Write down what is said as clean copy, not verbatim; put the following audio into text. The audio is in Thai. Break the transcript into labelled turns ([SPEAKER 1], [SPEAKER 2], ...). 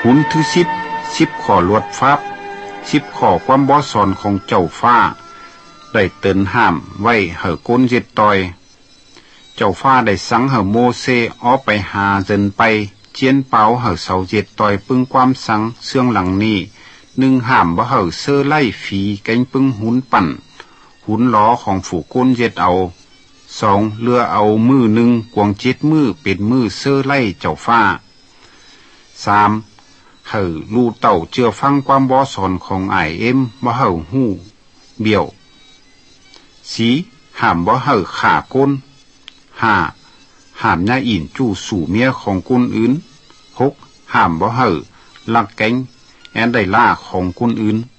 [SPEAKER 1] หุนที่10ข้อลวดฟับ10ข้อความบ่สอนของเจ้าฟ้าได้เตือนห้ามไว้ให้ก้นเจ็ดตอยเจ้าฟ้าได้สั่งให้โมเสออกไปหาเจินไปเจียนเปาให้เสาเจ็ดตอยปึงความสั่งเสื่องหลังนี้1ห้ามบ่ให้เสื้อไล่ฝีแกงปึงหุนปั่นหุนล้อของฝูก้นเจ็ดเอา2เรือเอามือ1กวง7มือเป็นมือเสื้อไล่เจ้าฟ้า3ให้ลูเต่าเจือฟังความบ่สอนของIMบ่ให้ฮู้เบี้ยว4ห้ามบ่ให้ฆ่าคน5ห้ามย่าอินจู้สู่เมียของคนอื่น6ห้ามบ่ให้ลักแก๊งแอนได้ล่าของคนอื่น